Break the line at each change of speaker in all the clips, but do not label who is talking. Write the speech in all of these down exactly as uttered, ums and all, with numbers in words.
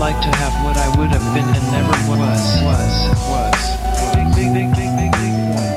like to have what I would have been and never was, was, was. Big, big, big, big, big, big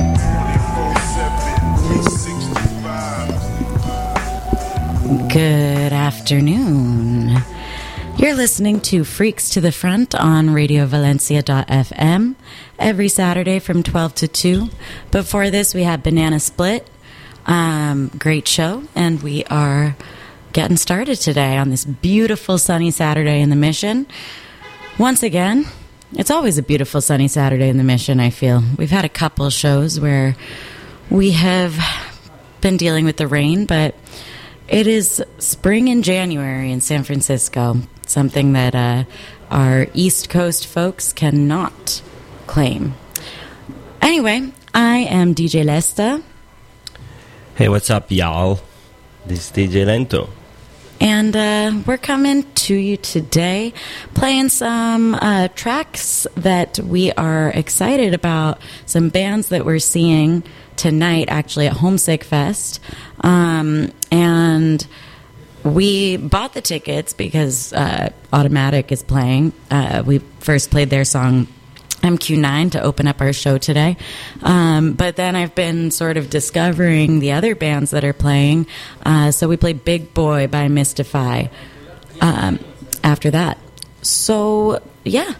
one.
Good afternoon. You're listening to Freaks to the Front on radio valencia dot f m every Saturday from twelve to two. Before this, we had Banana Split. Um, great show, and we are getting started today on this beautiful sunny Saturday in the Mission. Once again, it's always a beautiful sunny Saturday in the Mission, I feel. We've had a couple shows where we have been dealing with the rain, but it is spring in January in San Francisco, something that uh, our East Coast folks cannot claim. Anyway, I am D J Lesta.
Hey, what's up, y'all? This is D J Lento.
And uh, we're coming to you today playing some uh, tracks that we are excited about, some bands that we're seeing tonight, actually, at Homesick Fest. Um, and we bought the tickets because uh, Automatic is playing. Uh, we first played their song M Q nine to open up our show today. Um, but then I've been sort of discovering the other bands that are playing. Uh, so we played Big Boy by Mystify um, after that. So, yeah.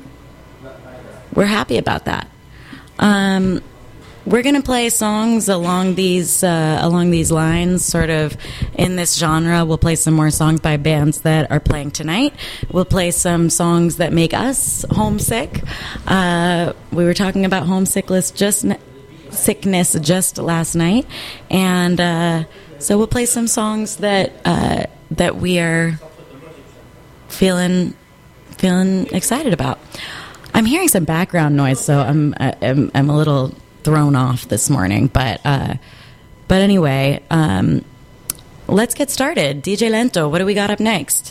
We're happy about that. Um, we're going to play songs along these uh, along these lines, sort of in this genre. We'll play some more songs by bands that are playing tonight. We'll play some songs that make us homesick. Uh, we were talking about homesickness just n- sickness just last night, and uh, so we'll play some songs that uh, that we are feeling feeling excited about. I'm hearing some background noise, so I'm I'm, I'm a little thrown off this morning, but uh, but anyway, um, let's get started. D J Lento, what do we got up next?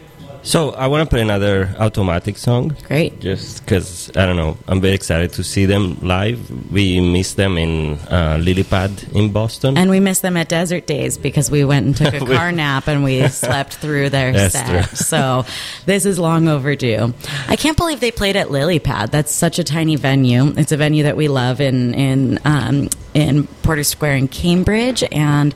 So I want to play another Automatic song.
Great.
Just because, I don't know, I'm very excited to see them live. We missed them in uh, Lilypad in Boston.
And we missed them at Desert Days because we went and took a car nap and we slept through their
That's
set.
true.
So this is long overdue. I can't believe they played at Lilypad. That's such a tiny venue. It's a venue that we love in in um, in Porter Square in Cambridge. And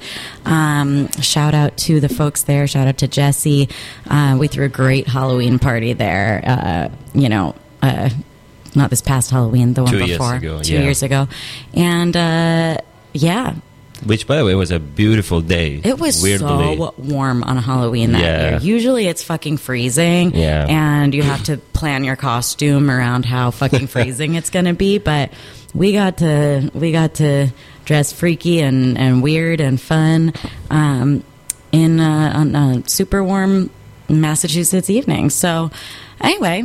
um, shout out to the folks there. Shout out to Jesse. Uh, we threw a great Halloween party there. Uh, you know, uh, not this past Halloween, the one
Two years
before.
ago,
Two
yeah.
years ago. And uh, yeah.
Which, by the way, was a beautiful day.
It was
weirdly.
so warm on Halloween that
Yeah.
year. Usually it's fucking freezing,
Yeah.
and you have to plan your costume around how fucking freezing it's going to be. But we got to we got to dress freaky and, and weird and fun um, in uh, on a super warm Massachusetts evening. So anyway,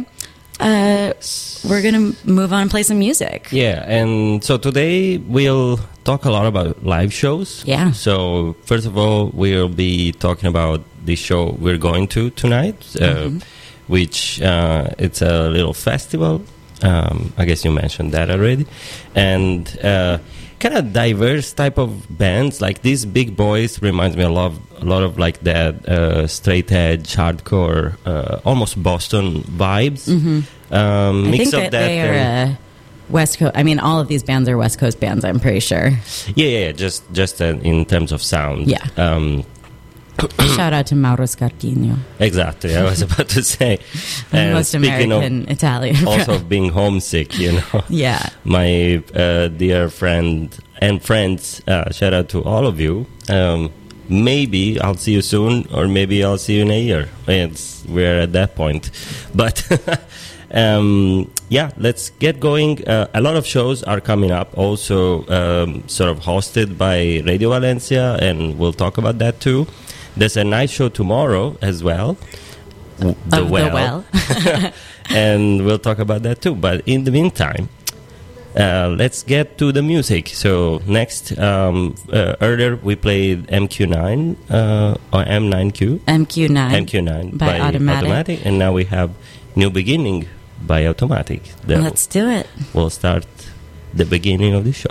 uh, we're gonna move on and play some music.
Yeah, and so today we'll talk a lot about live shows.
Yeah.
So first of all, we'll be talking about the show we're going to tonight, uh,
Mhm.
which uh, it's a little festival. Um, I guess you mentioned that already, and uh, kind of diverse type of bands. Like these Big Boys reminds me a lot, of, a lot of like that uh, straight edge, hardcore, uh, almost Boston vibes.
Mhm.
Um,
I
mix
think
of
that,
that
they are
and-
uh, West Coast. I mean, all of these bands are West Coast bands. I'm pretty sure.
Yeah, yeah, yeah, just just uh, in terms of sound.
Yeah.
Um,
Shout out to Mauro Scarchino,
exactly. I was about to say.
the
And
most
speaking
American
of
Italian.
also of being homesick, you know.
Yeah.
My uh, dear friend and friends, uh, shout out to all of you. Um, maybe I'll see you soon, or maybe I'll see you in a year. It's we're at that point, but. Um, yeah, let's get going. Uh, a lot of shows are coming up, also um, sort of hosted by Radio Valencia, and we'll talk about that too. There's a night show tomorrow as well. W- The
Of the
Well.
Well.
And we'll talk about that too. But in the meantime, uh, let's get to the music. So next, um, uh, earlier we played M Q nine, uh, or M nine Q.
M Q nine.
M Q nine
by Automatic.
and now we have New Beginning by Automatic. Then
Let's do it.
we'll start the beginning of the show.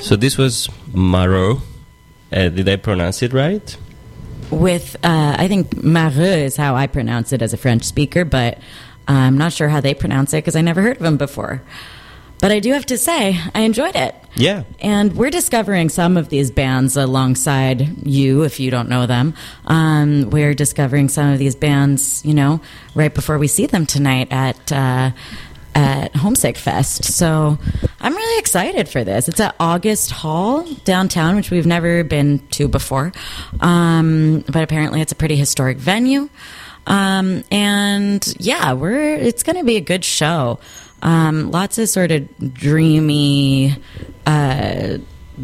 So this was Mareux. Uh, did I pronounce it right?
With, uh, I think Mareux is how I pronounce it as a French speaker, but I'm not sure how they pronounce it because I never heard of them before. But I do have to say, I enjoyed it.
Yeah.
And we're discovering some of these bands alongside you, if you don't know them. Um, we're discovering some of these bands, you know, right before we see them tonight at uh, at Homesick Fest. So I'm really excited for this. It's at August Hall downtown, which we've never been to before. Um, but apparently it's a pretty historic venue. Um, and yeah, we're it's going to be a good show. Um, lots of sort of dreamy, uh,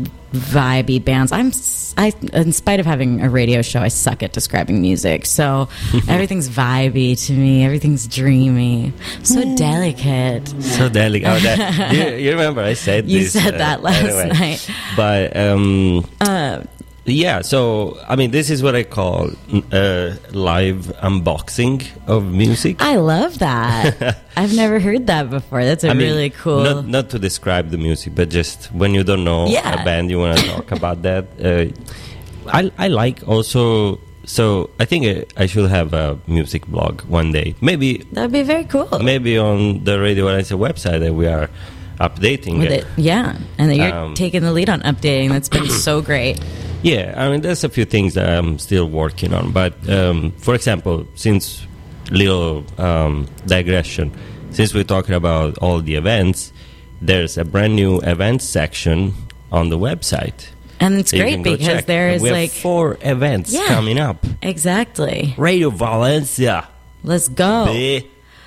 vibey bands. I'm, I, in spite of having a radio show, I suck at describing music. So everything's vibey to me. Everything's dreamy. So delicate.
So delicate. Oh, that, you, you remember I said
You
this.
said
uh,
that last
anyway.
night.
But, um...
Uh,
yeah, so, I mean, this is what I call uh, live unboxing of music.
I love that. I've never heard that before. That's a
I mean,
really cool...
Not, not to describe the music, but just when you don't know
Yeah.
a band, you want to talk about that. Uh, I, I like also... So, I think I, I should have a music blog one day. Maybe
That would be very cool.
maybe on the Radio Valencia website that we are updating.
With it. Yeah. And that you're
Um,
taking the lead on updating. That's been so great.
Yeah, I mean, there's a few things that I'm still working on. But, um, for example, since little um, digression, since we're talking about all the events, there's a brand new events section on the website.
And it's
So you
great
can go
because
check.
there
And
is
we have
like...
four events
Yeah.
coming up.
Exactly.
Radio Valencia.
Let's go.
Bleh.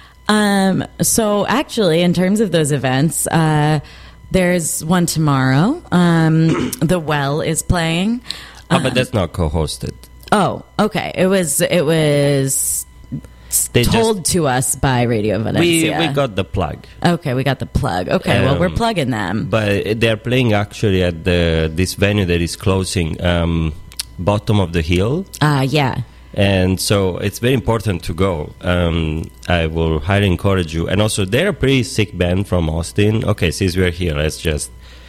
Um, so actually, in terms of those events, uh, there's one tomorrow. Um, The Well is playing.
Oh, but that's not co-hosted.
Oh, okay. It was it was
They
told to us by Radio
We,
Valencia.
we got the plug.
okay, we got the plug. Okay, well, we're
Um,
plugging them.
But they're playing actually at the this venue that is closing, um, Bottom of the Hill.
Uh, yeah.
And so it's very important to go. Um, I will highly encourage you. And also, they're a pretty sick band from Austin. Okay, since we're here, let's just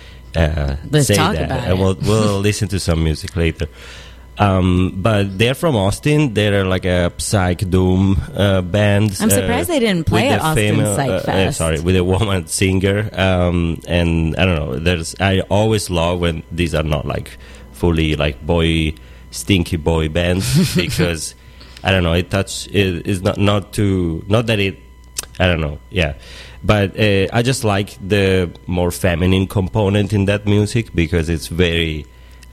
uh,
Let's
say
talk
that.
about
and
it.
we'll, we'll listen to some music later. Um, but they're from Austin. They're like a psych doom uh, band.
I'm surprised they didn't play
with
at
the
Austin
female-
Psych
uh, uh,
Fest.
sorry, with a woman singer. Um, and I don't know. There's I always love when these are not like fully like boy. Stinky boy bands because I don't know it touch it is not not too not that it I don't know yeah but uh, I just like the more feminine component in that music because it's very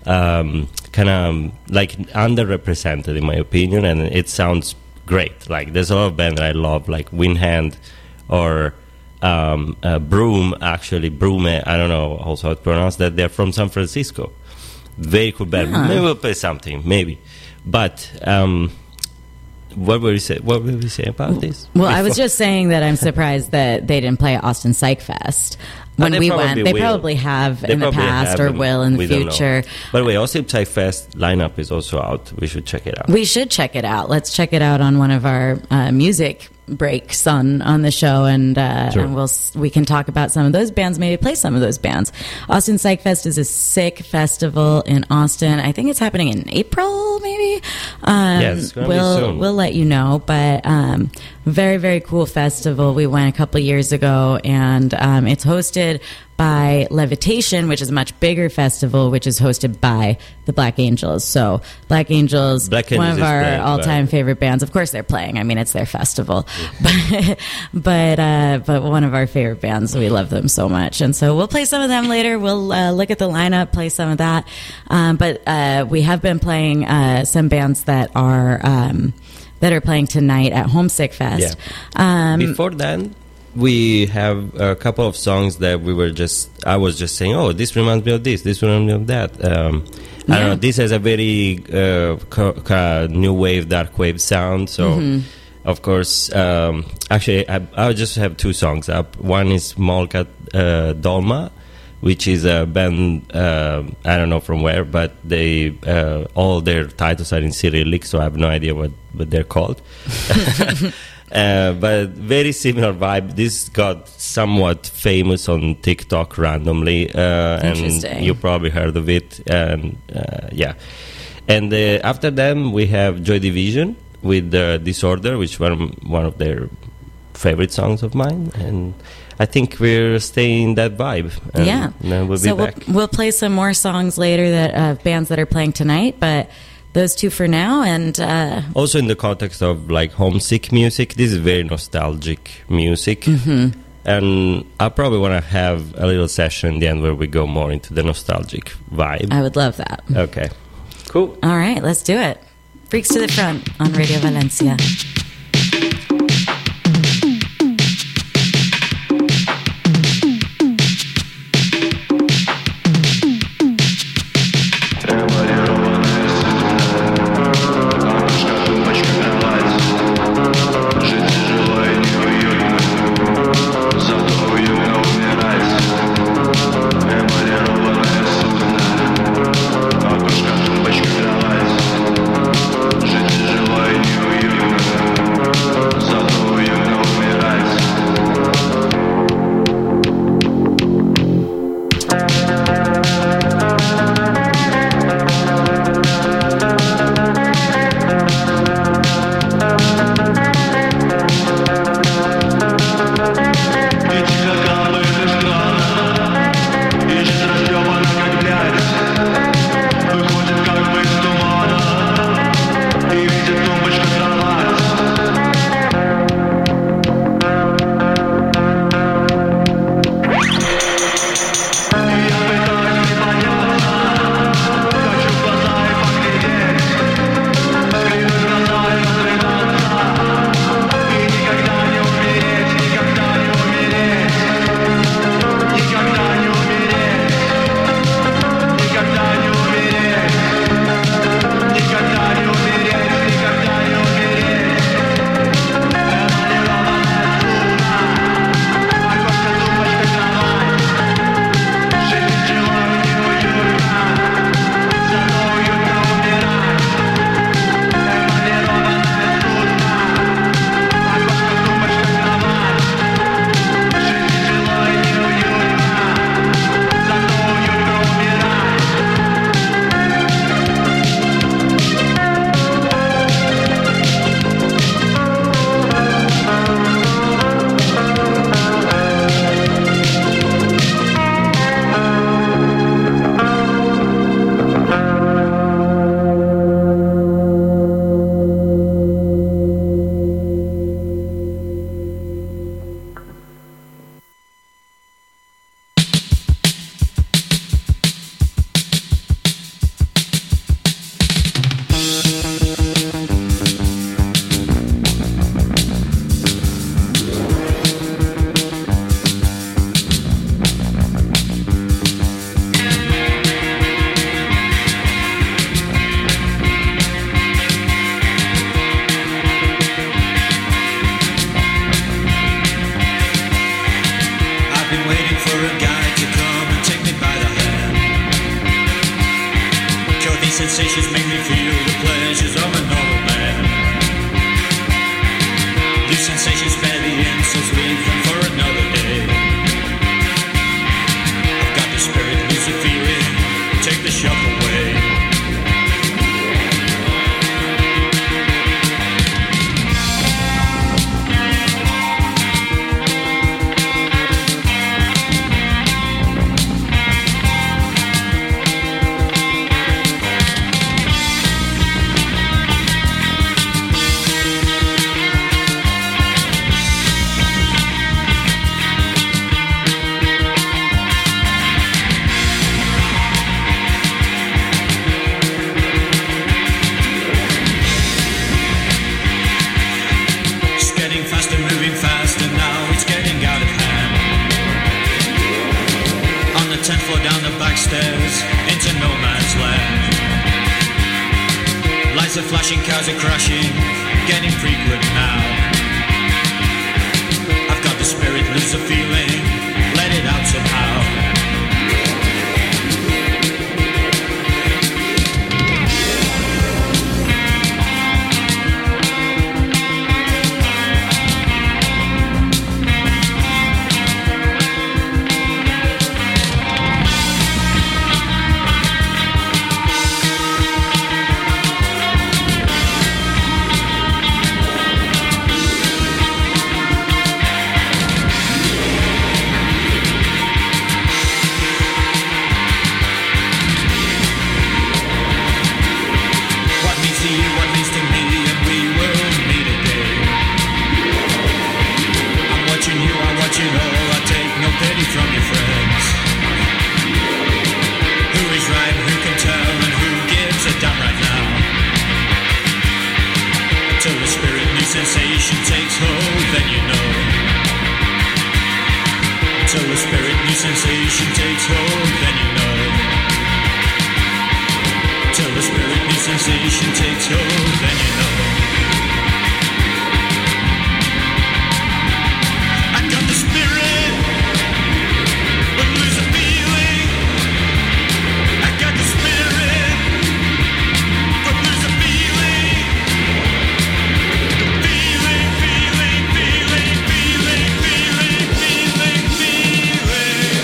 um, kind of like underrepresented in my opinion, and it sounds great. Like there's a lot of bands that I love like Windhand or um, uh, Broom actually Broome I don't know also how to pronounce that. They're from San Francisco. Very cool band.
Yeah.
Maybe we'll play something, maybe. But um, what were we say? What were we saying about this?
Well, I was
Before-
just saying that I'm surprised that they didn't play at Austin Psych Fest when
they
we
probably
went. They
will.
probably have
They
in the
probably
past
have,
or
and
will in the
we don't know.
future.
By the way, Austin Psych Fest lineup is also out. We should check it out.
We should check it out. Let's check it out on one of our uh, music breaks on, on the show, and, uh,
Sure.
and we'll s- we can talk about some of those bands. Maybe play some of those bands. Austin Psych Fest is a sick festival in Austin. I think it's happening in April, maybe. Um,
Yeah, it's gonna be
we'll
soon.
we'll let you know. But um, very very cool festival. We went a couple years ago, and um, it's hosted by Levitation, which is a much bigger festival, which is hosted by the Black Angels. So Black Angels,
Black
one
Angels
of
is
our
great,
all-time
but-
favorite bands. Of course, they're playing. I mean, it's their festival, but but uh, but one of our favorite bands. We love them so much, and so we'll play some of them later. We'll uh, look at the lineup, play some of that. Um, but uh, we have been playing uh, some bands that are um, that are playing tonight at Homesick Fest. Um,
Before then, we have a couple of songs that we were just. I was just saying, oh, this reminds me of this. This reminds me of that. Um, I
Yeah.
don't know. This has a very uh, co- co- new wave, dark wave sound. So,
Mm-hmm.
of course, um, actually, I, I just have two songs up. One is Molka uh, Dolma, which is a band. Uh, I don't know from where, but they uh, all their titles are in Cyrillic, so I have no idea what, what they're called. Uh, but very similar vibe. This got somewhat famous on TikTok randomly, uh, and
Interesting.
you probably heard of it. And uh, yeah, and uh, after them we have Joy Division with uh, Disorder, which were one of their favorite songs of mine, and I think we're staying that vibe. And
Yeah.
then we'll
so
be back.
We'll, we'll play some more songs later that uh, bands that are playing tonight, but those two for now. And uh,
Also in the context of like homesick music, this is very nostalgic music.
Mm-hmm.
And I probably want to have a little session in the end where we go more into the nostalgic vibe.
I would love that.
Okay. Cool.
All right, let's do it. Freaks to the Front on Radio Valencia.
sensations make me feel the pleasures of a normal man. These sensations spare the insults, leave them for another day. I've got the spirit, lose the feeling, take the shock away. Stairs into no man's land. Lights are flashing, cars are crashing, getting frequent now. I've got the spirit, lose the feeling, let it out somehow. sensation takes hold, then you know. Till the spirit new sensation takes hold, then you know. I got the spirit, but lose the feeling. I got the spirit, but lose the feeling. The feeling, feeling, feeling, feeling, feeling, feeling, feeling.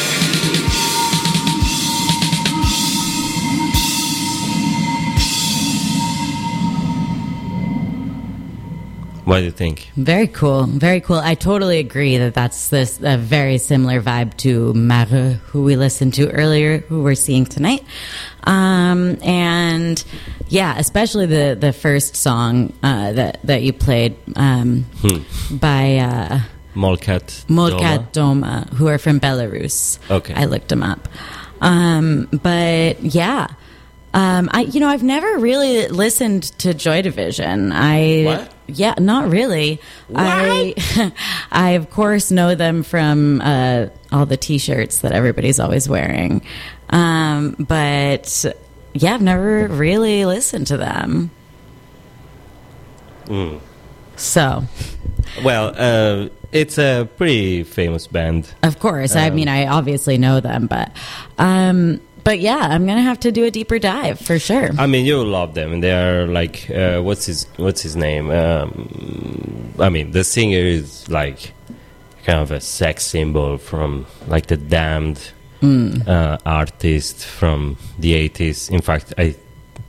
What do you think?
Very cool. Very cool. I totally agree that that's this a very similar vibe to Mare, who we listened to earlier, who we're seeing tonight. Um, and yeah, especially the, the first song uh, that that you played um, by uh,
Molkat.
Molkat Doma, who are from Belarus.
Okay.
I looked them up. Um, but yeah. Um, I, you know, I've never really listened to Joy Division. I,
What?
yeah, not really. I, I of course know them from uh, all the T-shirts that everybody's always wearing, um, but yeah, I've never really listened to them.
Mm.
So,
Well, uh, it's a pretty famous band.
of course, I
Um,
mean, I obviously know them, but, um, but yeah, I'm gonna have to do a deeper dive for sure.
I mean, you'll love them. They are like, uh, what's his what's his name? Um, I mean, the singer is like kind of a sex symbol from like the Damned uh, artist from the eighties. In fact, I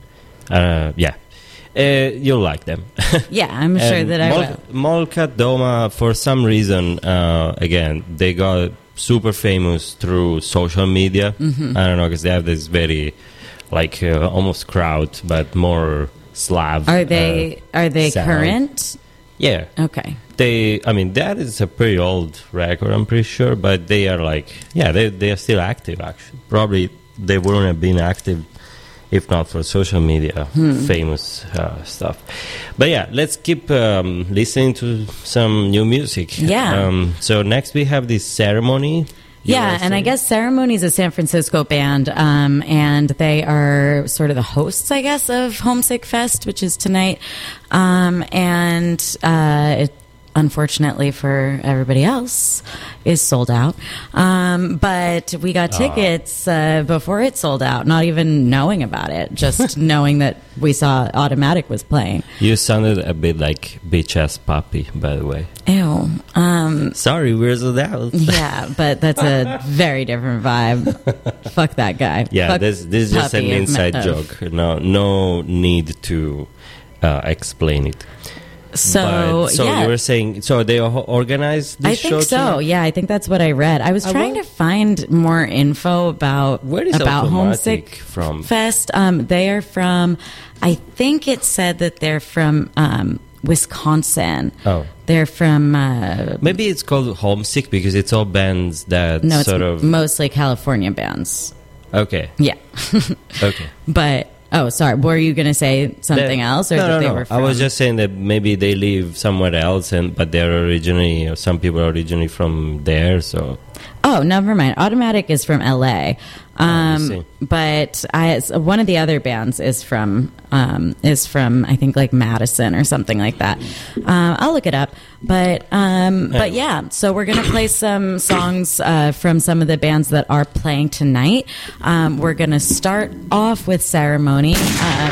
uh, yeah, uh, you'll like them.
Yeah, I'm sure
And
that I
Mol-
will.
Molkat Doma, for some reason, uh, again, they got super famous through social media.
Mm-hmm.
I don't know, because they have this very, like, uh, almost crowd, but more Slav.
Are they
uh,
are they
sound.
current?
Yeah.
Okay.
They, I mean, that is a pretty old record, I'm pretty sure, but they are like, yeah, they, they are still active, actually. Probably they wouldn't have been active if not for social media,
Hmm.
famous uh, stuff. But yeah, let's keep um, listening to some new music.
Yeah.
Um, so next we have this Ceremony. You
Yeah,
wanna
and I
say?
guess Ceremony is a San Francisco band, um, and they are sort of the hosts, I guess, of Homesick Fest, which is tonight. Um, and uh, it, unfortunately for everybody else, is sold out. Um, but we got tickets uh, before it sold out, not even knowing about it, just knowing that we saw Automatic was playing.
You sounded a bit like bitch ass puppy, by the way.
Ew. Um,
Sorry, we're sold out.
yeah, but that's a very different vibe. Fuck that guy.
Yeah,
Fuck
this this is just an
puppy of-
inside
of-
joke. No, no need to uh, explain it.
So,
But- so
yeah.
you were saying, so they o- organized this
I
show
think so.
tonight?
Yeah, I think that's what I read. I was
I
trying
will-
to find more info about
Where is
about
Automatic
Homesick
from?
Fest. Um, they are from. I think it said that they're from um, Wisconsin.
Oh.
They're from. Uh,
Maybe it's called Homesick because it's all bands that
no, it's
sort of...
mostly California bands.
Okay,
Yeah,
okay.
but oh, sorry. Were you going to say something
That-
else, or
no,
that
no,
they
no.
were? From?
I was just saying that maybe they live somewhere else, and but they're originally, or some people are originally from there, so...
Oh, never mind. Automatic is from L A.
I
Um,
see.
but I, one of the other bands is from um, is from I think like Madison or something like that. Uh, I'll look it up. But um, but yeah, so we're gonna play some songs uh, from some of the bands that are playing tonight. Um, we're gonna start off with Ceremony, um,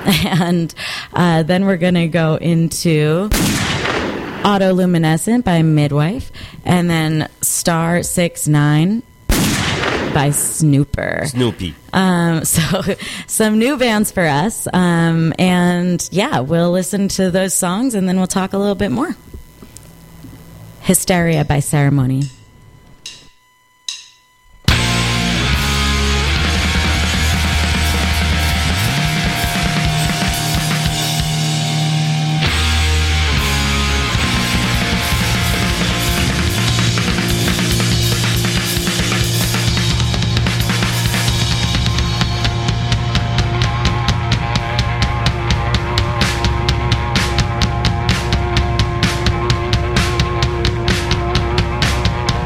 and uh, then we're gonna go into Autoluminescent by Midwife, and then Star Six Nine by Snooper.
Snoopy.
Um, so some new bands for us, um, and yeah, we'll listen to those songs, and then we'll talk a little bit more. Hysteria by Ceremony.
Thank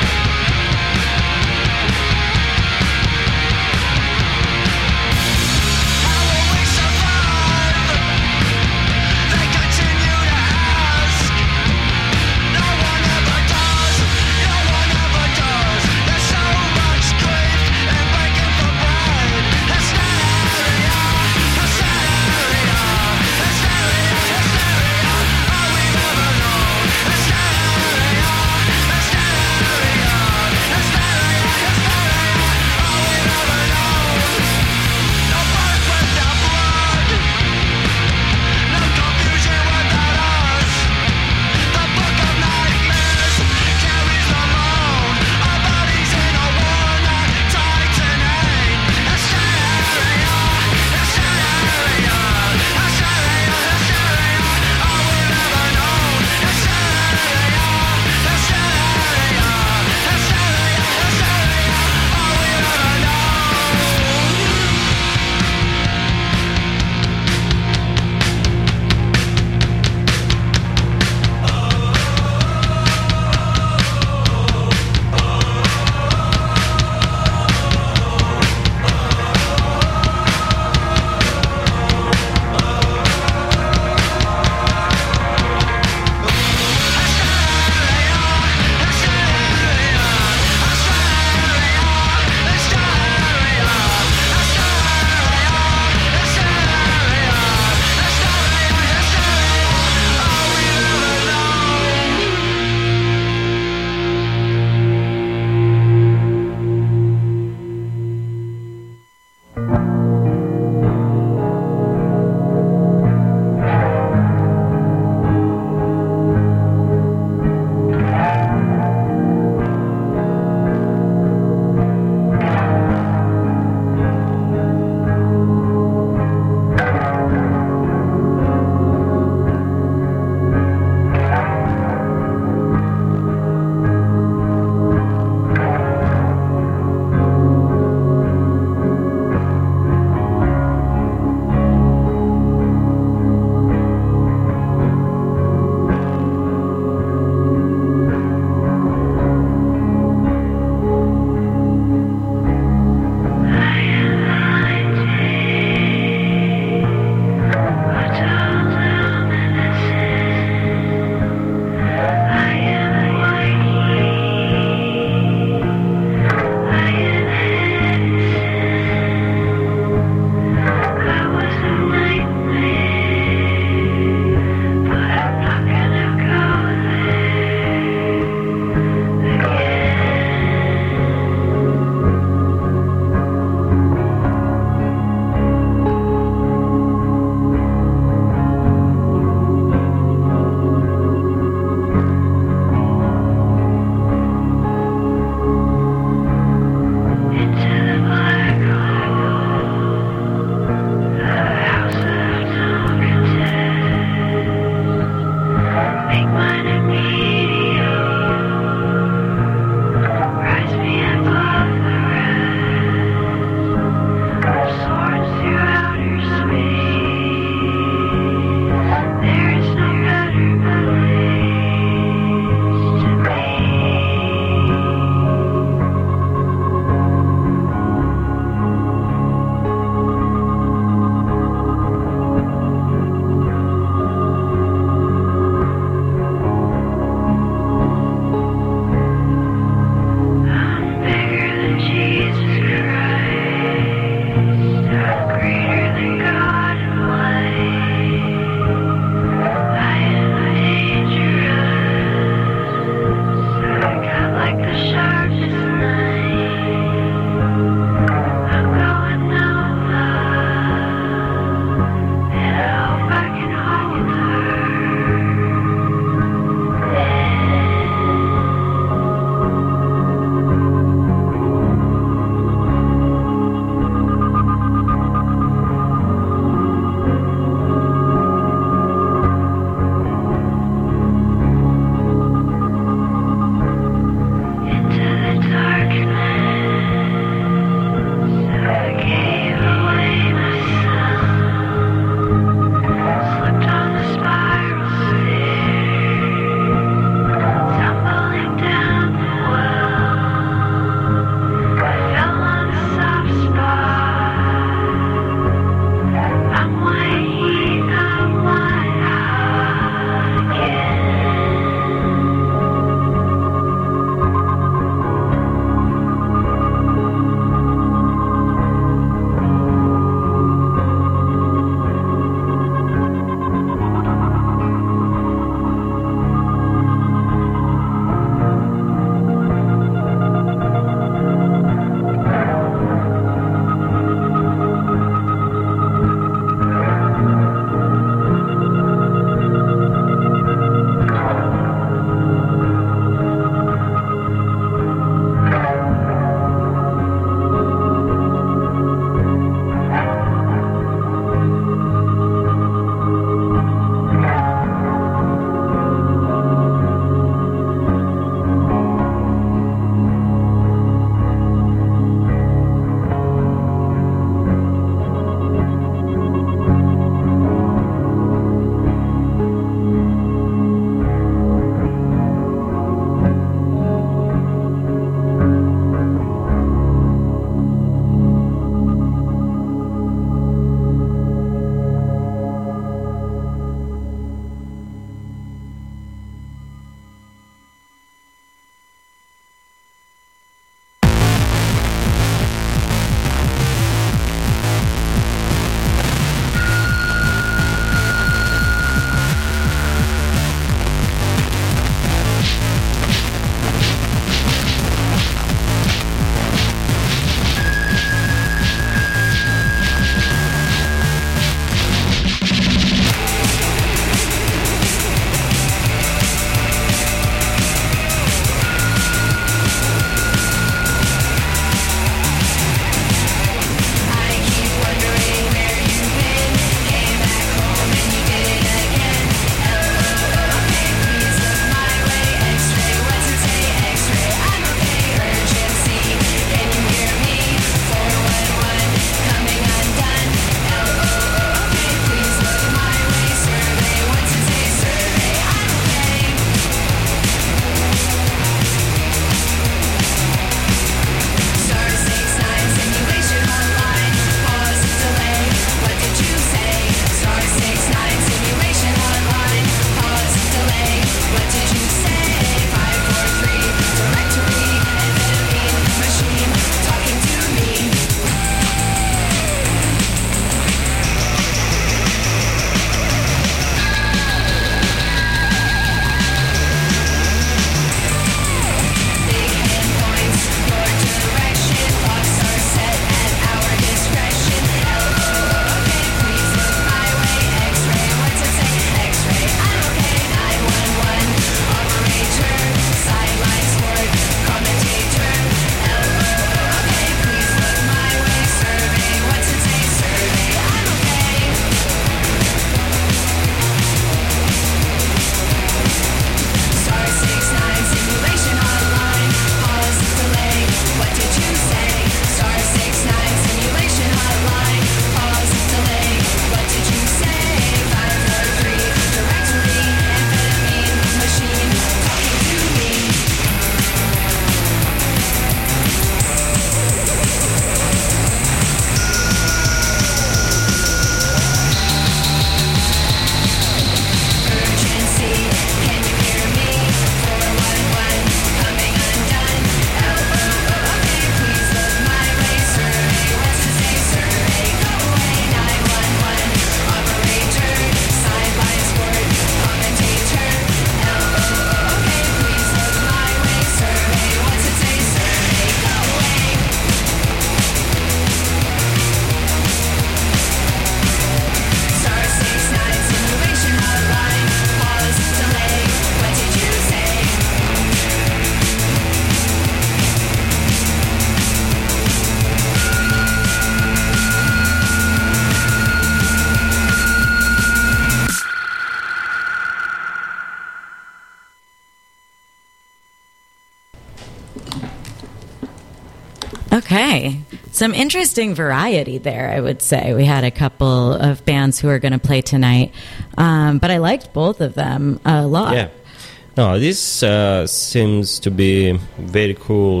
Okay. Some interesting variety there, I would say. We had a couple of bands who are going to play tonight, um, but I liked both of them a lot.
Yeah. No, this uh, seems to be very cool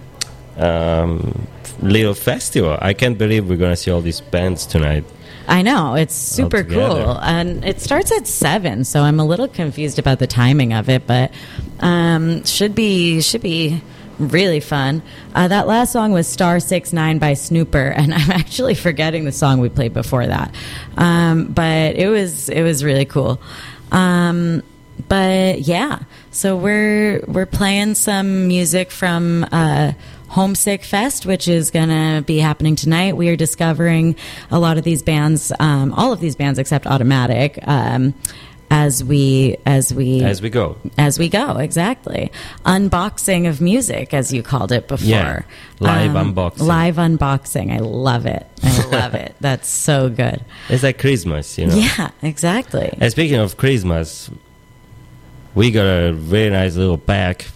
um, little festival. I can't believe we're going to see all these bands tonight.
I know, it's super
Altogether.
cool. And it starts at seven, so I'm a little confused about the timing of it, but um, should be should be really fun. Uh, that last song was Star six nine by Snooper, and I'm actually forgetting the song we played before that. Um, but it was it was really cool. Um, but yeah, so we're we're playing some music from uh, Homesick Fest, which is going to be happening tonight. We are discovering a lot of these bands, um, all of these bands except Automatic, um, as we as we
As we go.
as we go. Exactly, unboxing of music, as you called it before.
Yeah. Live unboxing.
Live unboxing. I love it. I love it. That's so good.
It's like Christmas, you know.
Yeah, exactly.
And speaking of Christmas, we got a very nice little pack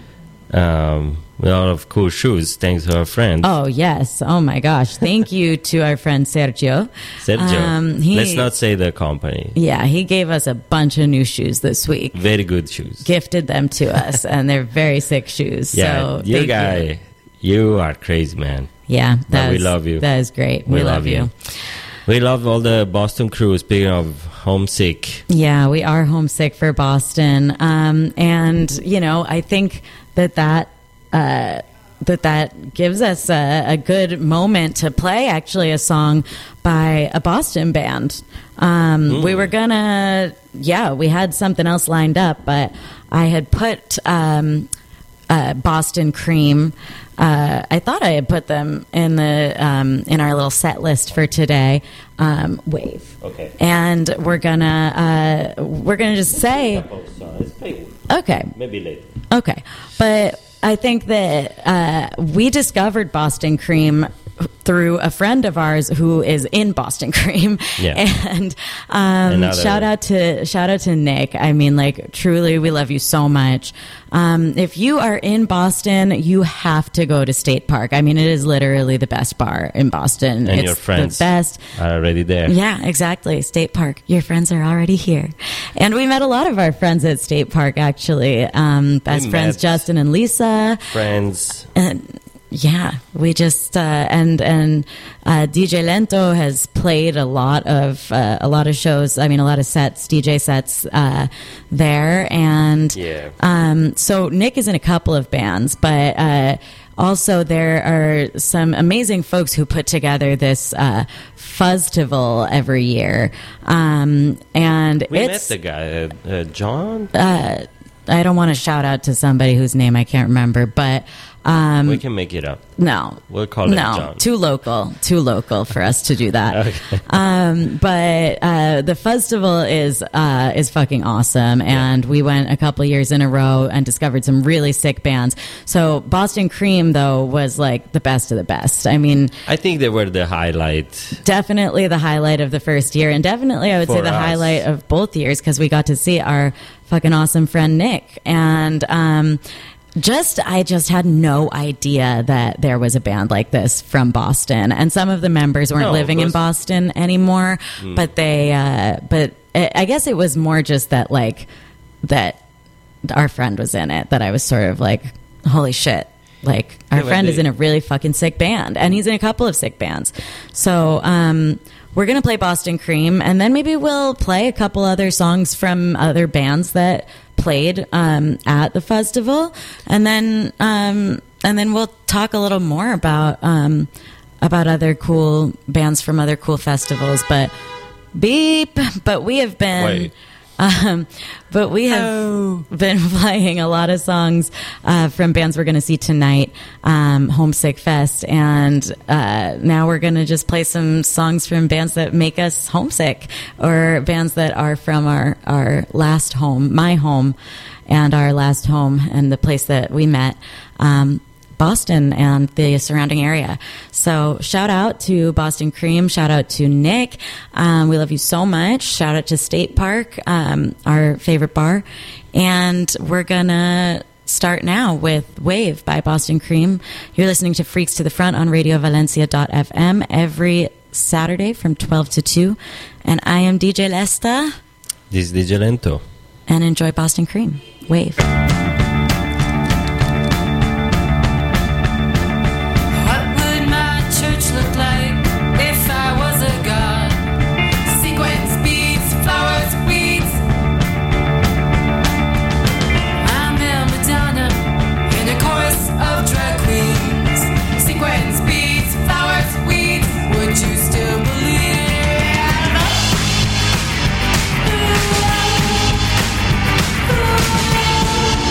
um, with a lot of cool shoes, thanks to our friend.
Oh, yes. Oh, my gosh. Thank you to our friend Sergio.
Sergio.
Um, he-
Let's not say the company.
Yeah, he gave us a bunch of new shoes this week.
Very good shoes.
Gifted them to us, and they're very sick shoes.
Yeah,
so
you
thank
guy,
you.
you are crazy, man.
Yeah,
But
that
we
is-
love you.
That is great. We, love, you.
We love all the Boston crew. Speaking of homesick,
Yeah, we are homesick for Boston, um, and you know, I think that that uh, that that gives us a, a good moment to play actually a song by a Boston band. Um, We were gonna, yeah, we had something else lined up, but I had put um, uh, Boston Cream. Uh, I thought I had put them in the um, in our little set list for today. Um, wave.
Okay.
And we're gonna uh, we're gonna just say okay,
Maybe later.
okay. But I think that uh, we discovered Boston Cream through a friend of ours who is in Boston Cream.
Yeah.
And um,
Another-
shout out to shout out to Nick. I mean, like, truly, we love you so much. Um, if you are in Boston, you have to go to State Park. I mean, it is literally the best bar in Boston.
And
it's
your friends
the best.
are already there.
Yeah, exactly. State Park. Your friends are already here. And we met a lot of our friends at State Park, actually. Um, best
We
friends
met-
Justin and Lisa.
Friends.
And yeah, we just uh, and and uh, D J Lento has played a lot of uh, a lot of shows. I mean, a lot of sets, D J sets uh, there, and
Yeah.
um, so Nick is in a couple of bands, but uh, also there are some amazing folks who put together this uh, Fuzztival every year, um, and
We
it's.
met the guy, uh, uh, John.
uh, I don't want to shout out to somebody whose name I can't remember, but um,
we can make it up.
no,
We'll call it
no,
John.
too local, too local for us to do that.
Okay.
Um, but uh, the festival is uh, is fucking awesome, and we went a couple years in a row and discovered some really sick bands. So Boston Cream, though, was like the best of the best. I mean,
I think they were the highlight.
definitely the highlight of the first year, and definitely I would say
For
the
us.
highlight of both years because we got to see our fucking awesome friend Nick, and um, just I just had no idea that there was a band like this from Boston, and some of the members weren't
No,
living in
those-
Boston anymore, but they, uh, but I I guess it was more just that like that our friend was in it that I was sort of like, holy shit. Like, our
Yeah, but
friend is
they-
in a really fucking sick band, and he's in a couple of sick bands. So, um, we're going to play Boston Cream, and then maybe we'll play a couple other songs from other bands that played um, at the festival, and then um, and then we'll talk a little more about um, about other cool bands from other cool festivals. But beep, but we have been.
Wait.
Um, but we have been playing a lot of songs uh, from bands we're going to see tonight, um, Homesick Fest, and uh, now we're going to just play some songs from bands that make us homesick, or bands that are from our, our last home, my home, and our last home, and the place that we met. Um, Boston and the surrounding area. So shout out to Boston Cream. Shout out to Nick. Um, we love you so much. Shout out to State Park, um, our favorite bar. And we're going to start now with Wave by Boston Cream. You're listening to Freaks to the Front on radio valencia dot f m every Saturday from twelve to two. And I am D J Lesta.
This is D J Lento.
And enjoy Boston Cream. Wave.
Would you still believe?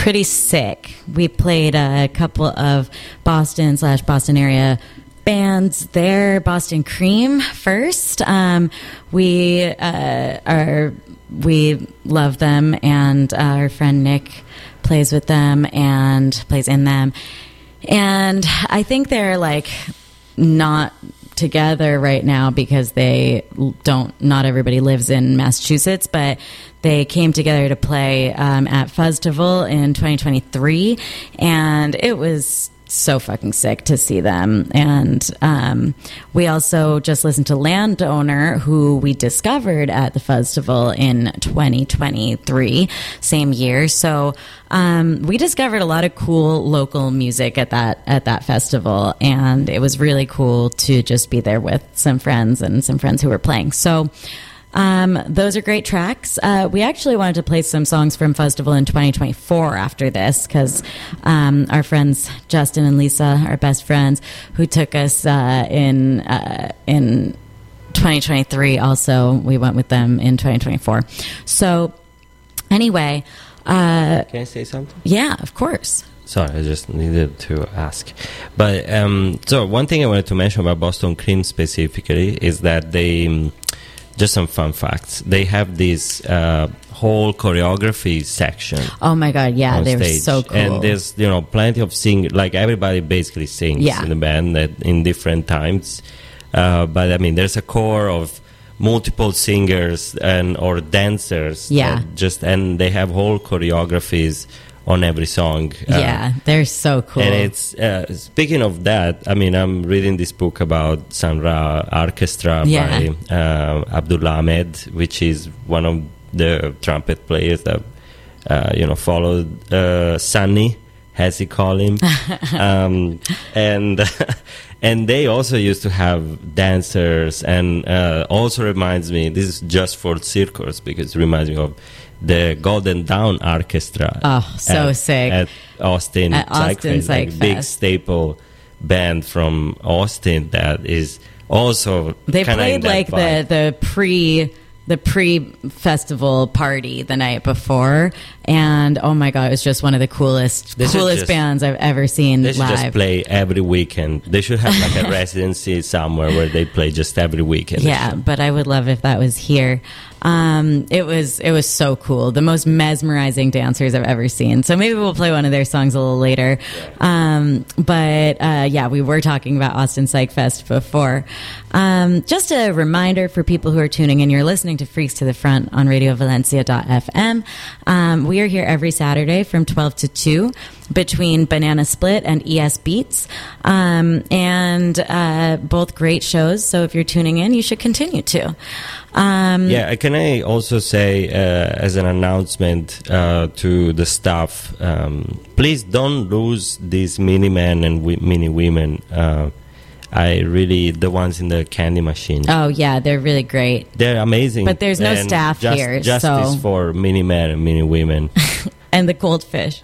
pretty sick. We played a couple of Boston slash Boston area bands there. Boston Cream first. Um, we uh, are we love them, and uh, our friend Nick plays with them and plays in them. And I think they're like not together right now because they don't, not everybody lives in Massachusetts, but they came together to play um, at Festival in twenty twenty-three, and it was so fucking sick to see them. And um, we also just listened to Landowner, who we discovered at the festival in twenty twenty-three, same year. So um, we discovered a lot of cool local music at that at that festival, and it was really cool to just be there with some friends and some friends who were playing. So Um, those are great tracks. Uh, we actually wanted to play some songs from Festival in twenty twenty-four after this, because um, our friends Justin and Lisa, our best friends, who took us uh, in uh, in twenty twenty-three, also we went with them in twenty twenty-four. So anyway, uh,
Can I say something?
yeah, of course.
Sorry, I just needed to ask. But um, so one thing I wanted to mention about Boston Cream specifically is that they. Um, Just some fun facts. They have this uh, whole choreography section.
Oh my God, yeah,
on
they were
stage.
so cool.
And there's, you know, plenty of singers. Like everybody basically sings
Yeah.
in the band that in different times. Uh, but I mean, there's a core of multiple singers and or dancers.
Yeah.
that just and they have whole choreographies on every song. Uh,
Yeah, they're so cool.
And it's uh, speaking of that, I mean, I'm reading this book about Sun Ra Orchestra
Yeah.
by uh, Abdullah Ahmed, which is one of the trumpet players that uh, you know followed uh, Sunny, as he called him, um, and and they also used to have dancers, and uh, also reminds me. This is just for circus because it reminds me of the Golden Dawn Orchestra.
Oh, so
at,
sick.
At Austin,
At Austin
Psych Fest, like
Psych
big
Fest.
staple band from Austin that is also
They
kinda in
played
that
like
vibe.
the the pre the pre festival party the night before, and oh my God, it was just one of the coolest
They should
coolest
just-
bands I've ever seen
They should
live.
just play every weekend. They should have like a residency somewhere where they play just every weekend.
Yeah, but I would love if that was here. Um, it was it was so cool. The most mesmerizing dancers I've ever seen. So maybe we'll play one of their songs a little later. Um, but uh, yeah, we were talking about Austin Psych Fest before. Um, just a reminder for people who are tuning in, you're listening to Freaks to the Front on radio valencia dot f m. Um, we are here every Saturday from twelve to two between Banana Split and E S Beats. Um, and uh, both great shows. So if you're tuning in, you should continue to. Um,
Yeah, can I also say uh, as an announcement uh, to the staff, um, please don't lose these mini men and wi- mini women. Uh, I really, the ones in the candy machine.
Oh, yeah, they're really great.
They're amazing.
But there's no
And
staff
just,
here,
Justice
so-
for mini men and mini women.
And the goldfish.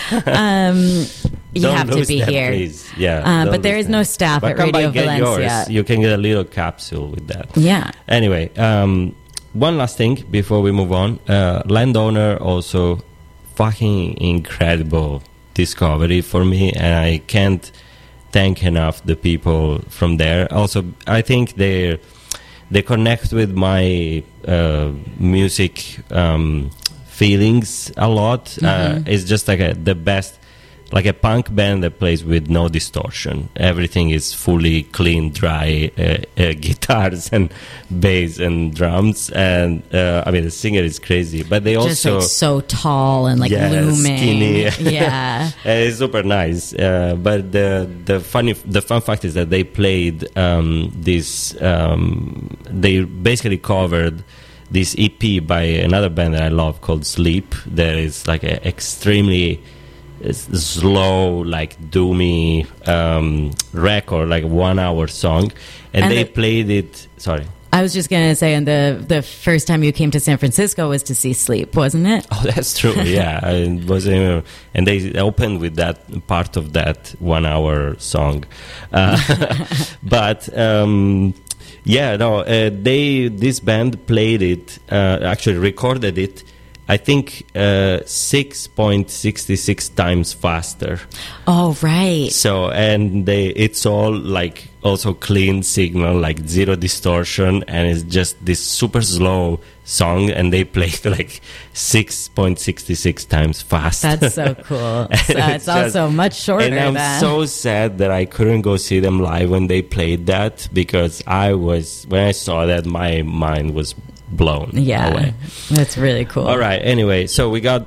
um, you
Don't
have to
lose
be
that,
here.
please. Yeah,
Uh,
don't
but there
lose
is no
that.
staff
But
at
come by,
Radio
get
Valencia.
yours. You can get a little capsule with that.
Yeah.
Anyway, um, one last thing before we move on. Uh, Landowner also fucking incredible discovery for me, and I can't thank enough the people from there. Also, I think they they connect with my uh, music um, feelings a lot.
Mm-hmm.
Uh, it's just like a, the best. Like a punk band that plays with no distortion. Everything is fully clean, dry uh, uh, guitars and bass and drums. And uh, I mean, the singer is crazy, but they
Just
also
like so tall and like
yeah,
looming.
skinny.
Yeah.
Uh, it's super nice. Uh, but the the funny the fun fact is that they played um, this. Um, they basically covered this E P by another band that I love called Sleep. That is like a extremely It's slow, like doomy um, record, like one hour song, and,
And
they
the-
played it. Sorry.
I was just going to say, and the, the first time you came to San Francisco was to see Sleep, wasn't it?
Oh, that's true. Yeah, I was, uh, and they opened with that part of that one hour song, uh, but. Um, Yeah, no, uh, they this band played it, uh, actually recorded it I think, uh, six point six six times faster.
Oh, right.
So, and they, it's all like also clean signal, like zero distortion, and it's just this super slow song, and they play it like six point six six times faster.
That's so cool. So it's,
it's
also
just,
much shorter
and I'm
than...
so sad that I couldn't go see them live when they played that, because I was, when I saw that, my mind was blown
Yeah,
away.
that's really cool.
All right, anyway, so we got